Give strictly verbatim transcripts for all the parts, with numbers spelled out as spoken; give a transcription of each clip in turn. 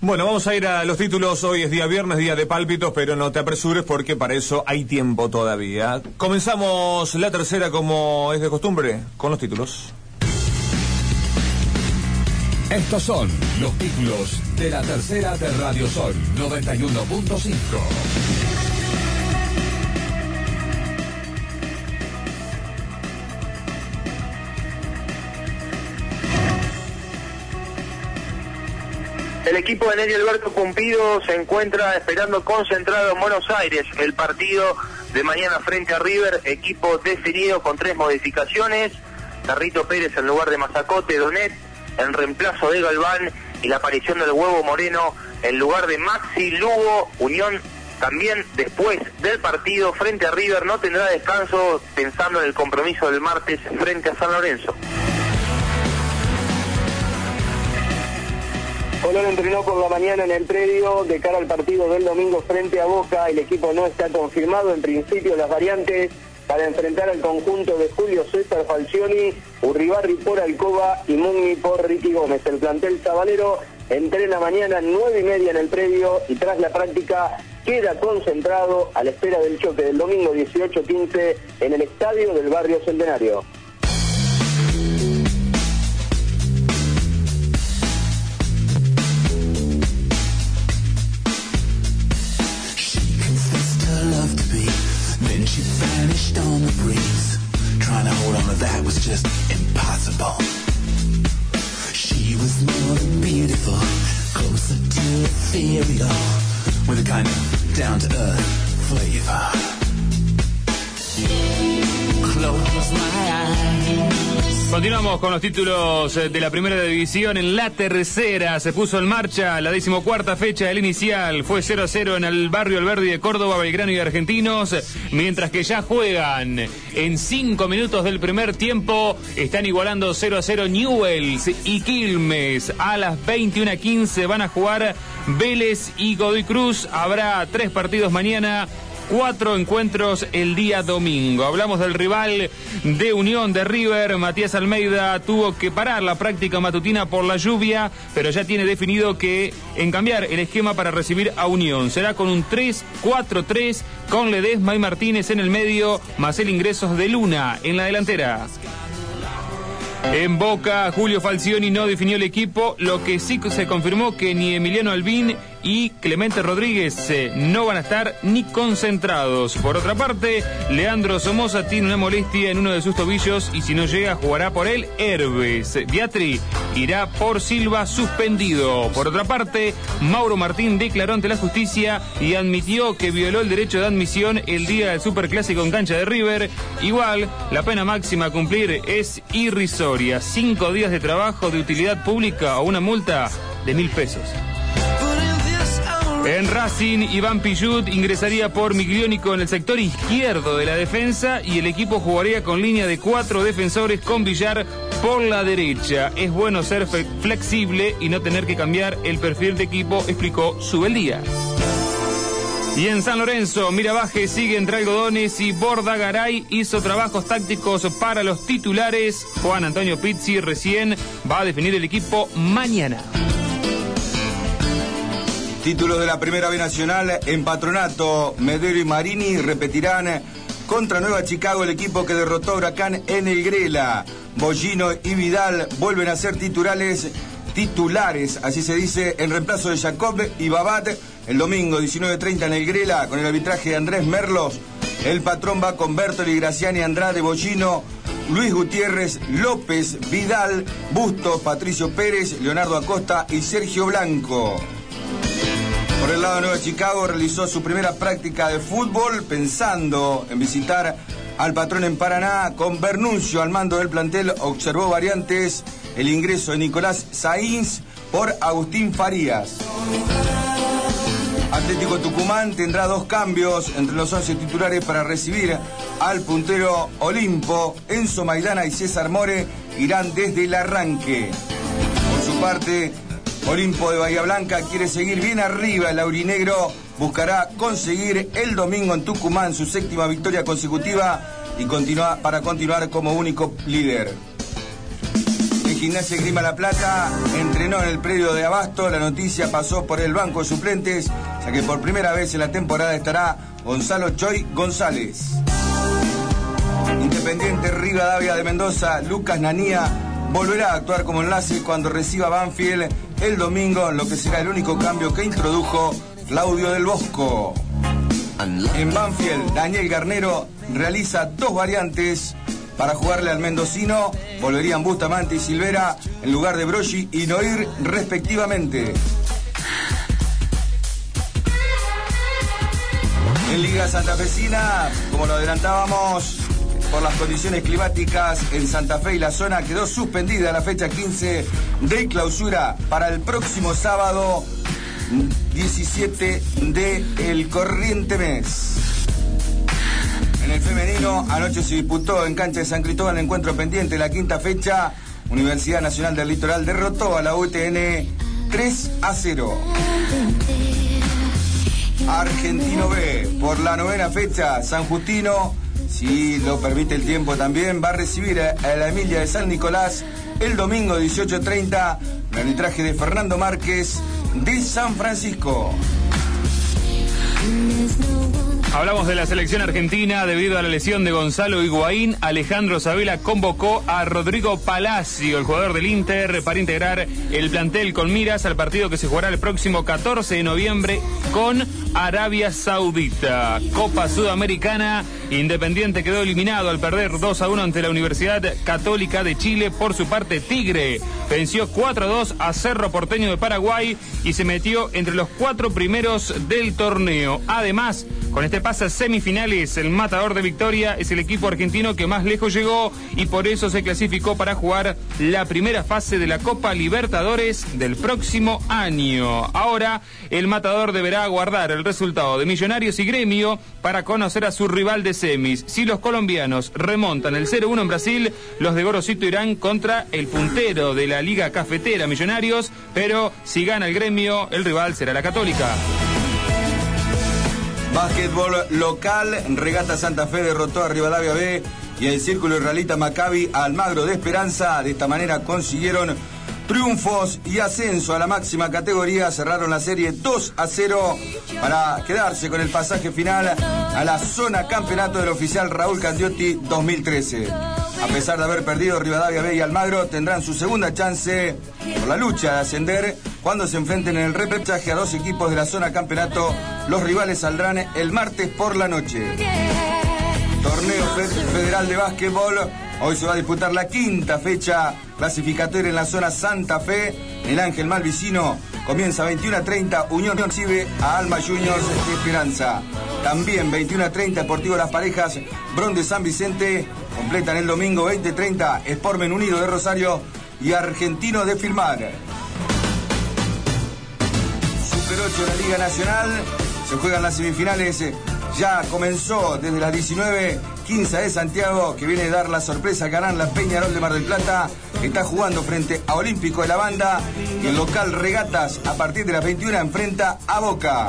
Bueno, vamos a ir a los títulos. Hoy es día viernes, día de pálpitos, pero no te apresures porque para eso hay tiempo todavía. Comenzamos la tercera como es de costumbre, con los títulos. Estos son los títulos de la tercera de Radio Sol noventa y uno punto cinco. El equipo de Neri Alberto Pumpido se encuentra esperando concentrado en Buenos Aires el partido de mañana frente a River, equipo definido con tres modificaciones: Carrito Pérez en lugar de Mazacote, Donet en reemplazo de Galván y la aparición del Huevo Moreno en lugar de Maxi Lugo. Unión también después del partido frente a River no tendrá descanso pensando en el compromiso del martes frente a San Lorenzo. Colón entrenó por la mañana en el predio de cara al partido del domingo frente a Boca. El equipo no está confirmado. En principio las variantes para enfrentar al conjunto de Julio César Falcioni: Urribarri por Alcoba y Mugni por Ricky Gómez. El plantel sabanero entrena mañana nueve y media en el predio y tras la práctica queda concentrado a la espera del choque del domingo dieciocho quince en el estadio del Barrio Centenario. She vanished on the breeze. Trying to hold on to that was just impossible. She was more than beautiful, closer to ethereal, with a kind of down-to-earth flavor. Close my eyes. Continuamos con los títulos de la primera división. En la tercera se puso en marcha la decimocuarta fecha del inicial. Fue cero a cero en el barrio Alberdi de Córdoba, Belgrano y Argentinos. Mientras que ya juegan en cinco minutos del primer tiempo. Están igualando cero a cero Newell's y Quilmes. A las veintiuna quince van a jugar Vélez y Godoy Cruz. Habrá tres partidos mañana, cuatro encuentros el día domingo. Hablamos del rival de Unión de River. Matías Almeida tuvo que parar la práctica matutina por la lluvia, pero ya tiene definido que en cambiar el esquema para recibir a Unión. Será con un tres cuatro tres, con Ledesma y Martínez en el medio, más el ingresos de Luna en la delantera. En Boca, Julio Falcioni no definió el equipo, lo que sí se confirmó que ni Emiliano Albín y Clemente Rodríguez eh, no van a estar ni concentrados. Por otra parte, Leandro Somoza tiene una molestia en uno de sus tobillos y si no llega jugará por él Herbes. Beatri irá por Silva suspendido. Por otra parte, Mauro Martín declaró ante la justicia y admitió que violó el derecho de admisión el día del Superclásico en cancha de River. Igual, la pena máxima a cumplir es irrisoria: cinco días de trabajo de utilidad pública o una multa de mil pesos. En Racing, Iván Pillut ingresaría por Migliónico en el sector izquierdo de la defensa y el equipo jugaría con línea de cuatro defensores con Villar por la derecha. Es bueno ser flexible y no tener que cambiar el perfil de equipo, explicó Subeldía. Y en San Lorenzo, Miravaje sigue entre algodones y Borda Garay hizo trabajos tácticos para los titulares. Juan Antonio Pizzi recién va a definir el equipo mañana. Títulos de la Primera B Nacional en Patronato. Medero y Marini repetirán contra Nueva Chicago, el equipo que derrotó a Huracán en el Grela. Bollino y Vidal vuelven a ser titulares, titulares, así se dice, en reemplazo de Jacob y Babat. El domingo diecinueve treinta en el Grela, con el arbitraje de Andrés Merlos. El patrón va con Bertoli, Graciani, Andrade, Bollino, Luis Gutiérrez, López, Vidal, Bustos, Patricio Pérez, Leonardo Acosta y Sergio Blanco. Por el lado de Nueva Chicago, realizó su primera práctica de fútbol pensando en visitar al patrón en Paraná. Con Bernuncio al mando del plantel observó variantes: el ingreso de Nicolás Sainz por Agustín Farías. Atlético Tucumán tendrá dos cambios entre los once titulares para recibir al puntero Olimpo. Enzo Maidana y César More irán desde el arranque. Por su parte, Olimpo de Bahía Blanca quiere seguir bien arriba. El aurinegro buscará conseguir el domingo en Tucumán su séptima victoria consecutiva y continúa para continuar como único líder. El Gimnasia Grima La Plata entrenó en el predio de Abasto. La noticia pasó por el banco de suplentes, ya que por primera vez en la temporada estará Gonzalo Choy González. Independiente Rivadavia de Mendoza, Lucas Nanía volverá a actuar como enlace cuando reciba Banfield el domingo, lo que será el único cambio que introdujo Claudio del Bosco. En Banfield, Daniel Garnero realiza dos variantes para jugarle al mendocino. Volverían Bustamante y Silvera en lugar de Broggi y Noir respectivamente. En Liga Santafesina, como lo adelantábamos, por las condiciones climáticas en Santa Fe y la zona quedó suspendida la fecha quince de clausura para el próximo sábado diecisiete de el corriente mes. En el femenino, anoche se disputó en cancha de San Cristóbal el encuentro pendiente, la quinta fecha. Universidad Nacional del Litoral derrotó a la U T N tres a cero. Argentino B, por la novena fecha, San Justino, si lo permite el tiempo también, va a recibir a la Emilia de San Nicolás el domingo dieciocho treinta, el arbitraje de Fernando Márquez de San Francisco. Hablamos de la selección argentina. Debido a la lesión de Gonzalo Higuaín, Alejandro Sabela convocó a Rodrigo Palacio, el jugador del Inter, para integrar el plantel con miras al partido que se jugará el próximo catorce de noviembre con Arabia Saudita. Copa Sudamericana, Independiente quedó eliminado al perder dos a uno ante la Universidad Católica de Chile. Por su parte, Tigre venció cuatro a dos a Cerro Porteño de Paraguay y se metió entre los cuatro primeros del torneo. Además, con este pase a semifinales, el matador de Victoria es el equipo argentino que más lejos llegó y por eso se clasificó para jugar la primera fase de la Copa Libertadores del próximo año. Ahora, el matador deberá aguardar el resultado de Millonarios y Gremio para conocer a su rival de semis. Si los colombianos remontan el cero uno en Brasil, los de Gorosito irán contra el puntero de la Liga Cafetera, Millonarios, pero si gana el Gremio, el rival será la Católica. Básquetbol local, Regata Santa Fe derrotó a Rivadavia B y el Círculo Israelita Maccabi a Almagro de Esperanza. De esta manera consiguieron triunfos y ascenso a la máxima categoría. Cerraron la serie dos a cero para quedarse con el pasaje final a la zona campeonato del oficial Raúl Candiotti dos mil trece. A pesar de haber perdido, Rivadavia B y Almagro tendrán su segunda chance por la lucha de ascender cuando se enfrenten en el repechaje a dos equipos de la zona campeonato. Los rivales saldrán el martes por la noche. Torneo Federal de Básquetbol. Hoy se va a disputar la quinta fecha clasificatoria en la zona Santa Fe. El Ángel Malvicino comienza veintiuno a treinta. Unión recibe a Alma Juniors de Esperanza. También veintiuno a treinta Deportivo Las Parejas, Bron de San Vicente. Completan el domingo veinte treinta Sportmen Unido de Rosario y Argentino de Filmar. Super ocho de la Liga Nacional. Se juegan las semifinales. Ya comenzó desde las diecinueve. quince de Santiago, que viene a dar la sorpresa, ganar la Peñarol de Mar del Plata, que está jugando frente a Olímpico de la Banda, y el local Regatas a partir de las veintiuna enfrenta a Boca.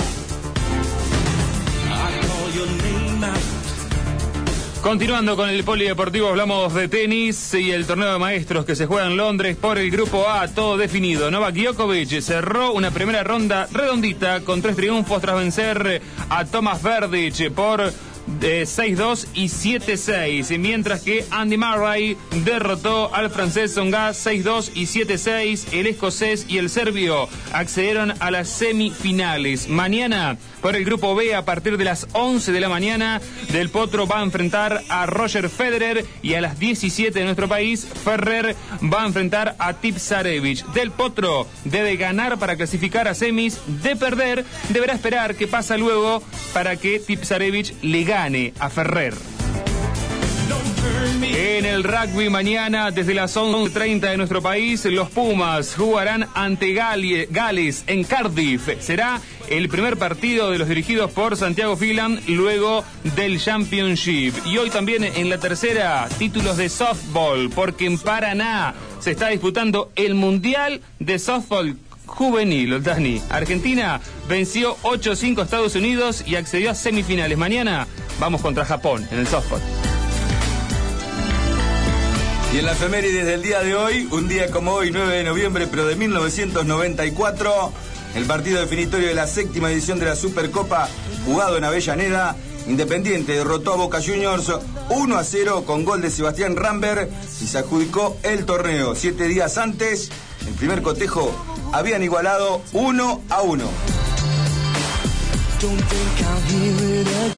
Continuando con el polideportivo, hablamos de tenis y el torneo de maestros que se juega en Londres por el grupo A, todo definido. Novak Djokovic cerró una primera ronda redondita con tres triunfos tras vencer a Thomas Berdych por de seis dos y siete seis, mientras que Andy Murray derrotó al francés Tsonga seis dos y siete seis. El escocés y el serbio accedieron a las semifinales. Mañana, por el grupo B, a partir de las once de la mañana, Del Potro va a enfrentar a Roger Federer y a las diecisiete de nuestro país, Ferrer va a enfrentar a Tipsarevic. Del Potro debe ganar para clasificar a semis. De perder, deberá esperar qué pasa luego para que Tipsarevic le gane a Ferrer. En el rugby mañana, desde las once treinta de nuestro país, los Pumas jugarán ante Gali- Gales en Cardiff. Será el primer partido de los dirigidos por Santiago Phelan luego del Championship. Y hoy también en la tercera, títulos de softball, porque en Paraná se está disputando el Mundial de Softball Juvenil, Dani. Argentina venció ocho a cinco a Estados Unidos y accedió a semifinales. Mañana vamos contra Japón en el softball. Y en la efemérides del día de hoy, un día como hoy, nueve de noviembre, pero de mil novecientos noventa y cuatro, el partido definitorio de la séptima edición de la Supercopa, jugado en Avellaneda, Independiente derrotó a Boca Juniors uno a cero con gol de Sebastián Rambert y se adjudicó el torneo. Siete días antes, el primer cotejo, habían igualado uno a uno.